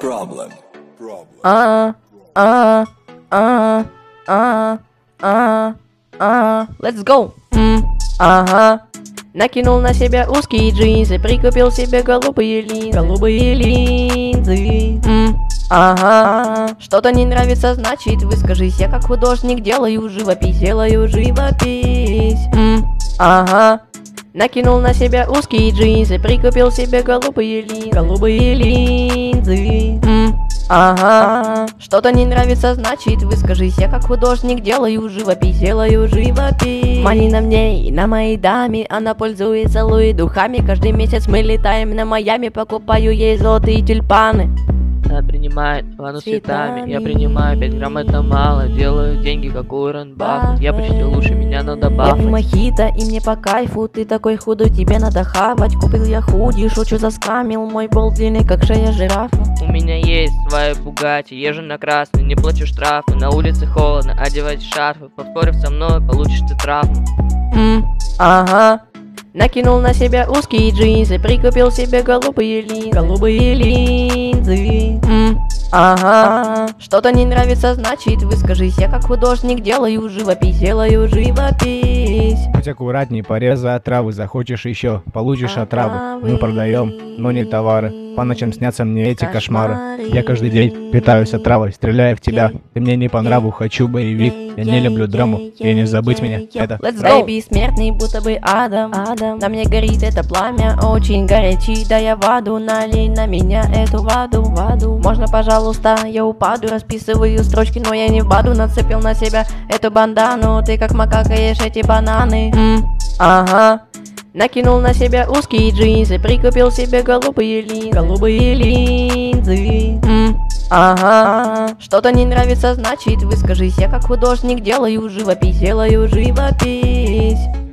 Problem. Let's go. Ага. Накинул на себя узкие джинсы, прикупил себе голубые линзы. Ага. Что-то не нравится, значит выскажись. Я как художник делаю живопись. Ага. Накинул на себя узкие джинсы, прикупил себе голубые линзы. Ага. Что-то не нравится, значит выскажись. Я как художник делаю живопись. Мани на мне и на моей даме, она пользуется Луи духами. Каждый месяц мы летаем на Майами, покупаю ей золотые тюльпаны. Она принимает ванну с цветами, я принимаю 5 грамм, это мало. Делаю деньги, как Уоррен Баффет. Я почти лучше, меня надо бафать. Я мохито, и мне по кайфу. Ты такой худой, тебе надо хавать. Купил я худи, шучу, заскамил. Мой бол длинный, как шея жирафа. У меня есть своя Бугатти, езжу на красный, не плачу штрафы. На улице холодно, одевайте шарфы. Поспорив со мной, получишь ты травму. Ага. Накинул на себя узкие джинсы, прикупил себе голубые линзы. Ага. Что-то не нравится, значит выскажись. Я как художник делаю живопись. Будь аккуратней, порезай отравы, захочешь еще, получишь отравы. Мы продаем, но не товары. По ночам снятся мне эти кошмары. Я каждый день питаюсь отравой, стреляю в тебя. Ты мне не по нраву, хочу боевик. Я не люблю драму, и не забыть меня. Это Let's go. Baby, смертный, будто бы Адам. На мне горит это пламя, очень горячий. Да я в аду, налей на меня эту воду. Можно, пожалуйста, я упаду. Расписываю строчки, но я не в баду. Нацепил на себя эту бандану. Ты как макака ешь эти бананы. Ага. Накинул на себя узкие джинсы, прикупил себе голубые линзы. Ага. Что-то не нравится, значит выскажись. Я как художник делаю живопись.